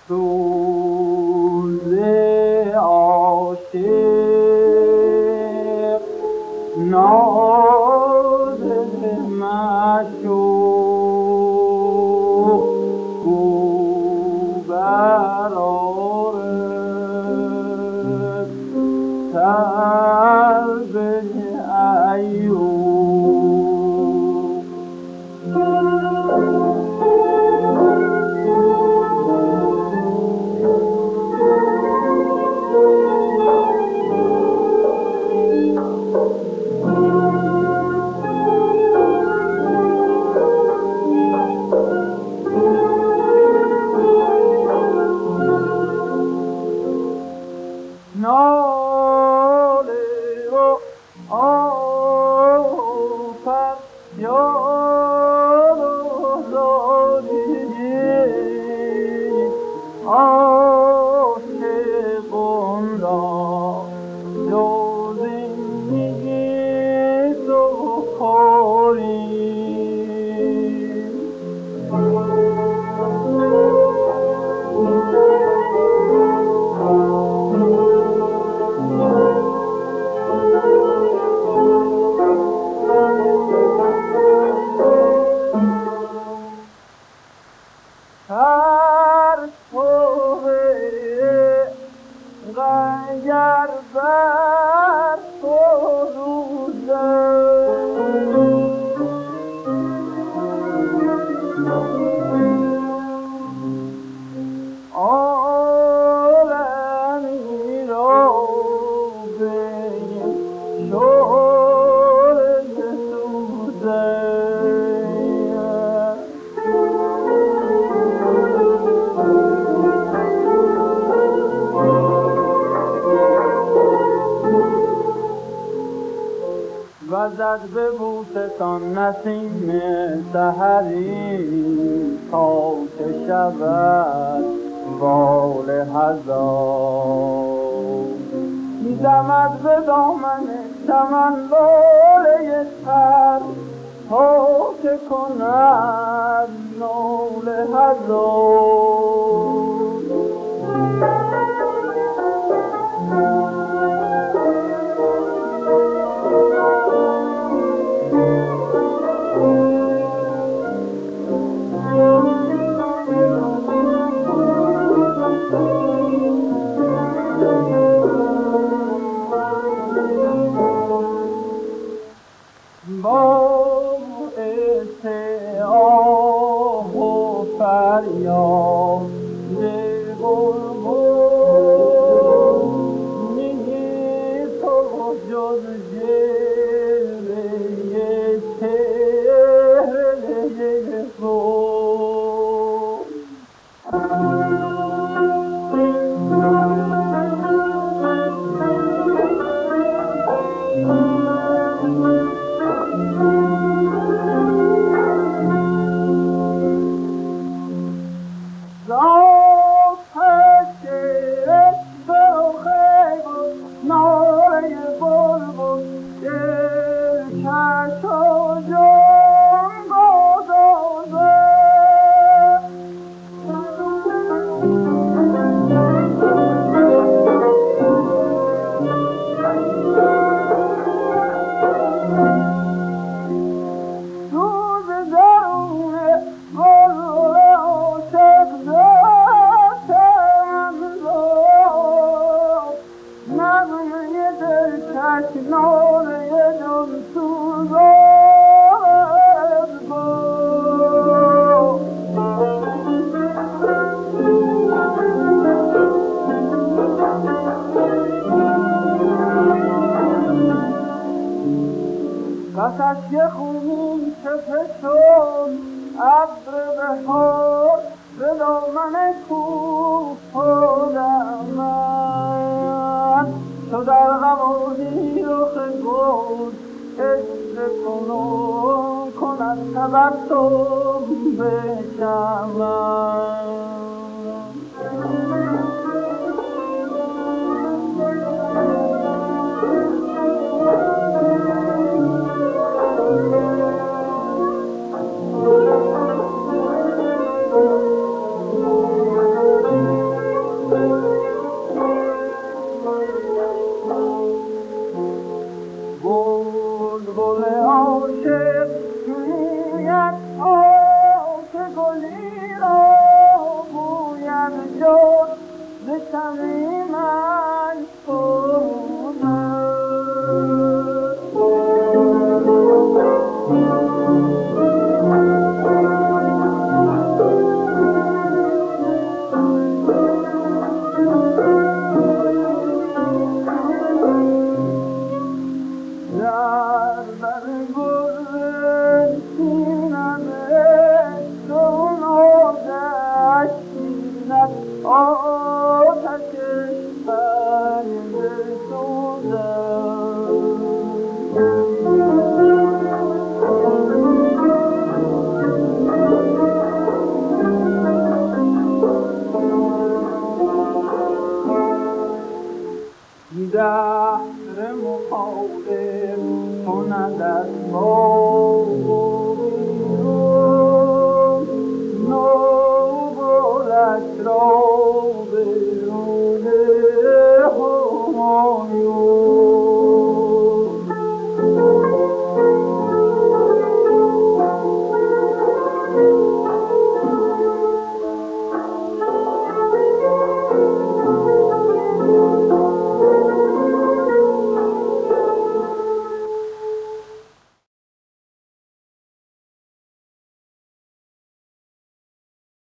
سوز عاشق ناز معشوق گو برآرد سر به ایوب. ناله و فریاد و زاری عاشقان را جز این نیست و کاری. اگر بر عالمی را به شعله وزد به بوستان نسیم سحری تا که شود بال هزار. می‌دمد به دامن چمن لاله تر تا که کند ناله هزار. با آه و فریاد بلبل نیست و جز جلوه چهره گل. پس اشک خونین چپه شد ابر بهار به دامن کوه افتادم من. چو در غمازی رخ گل عشق کنون کند تبسم به چمن. شد ز شمع من در بر گل سینم چون آتش سینت آتشش بنده شدم دهر مخالف کندت با بیرون نو گلش را به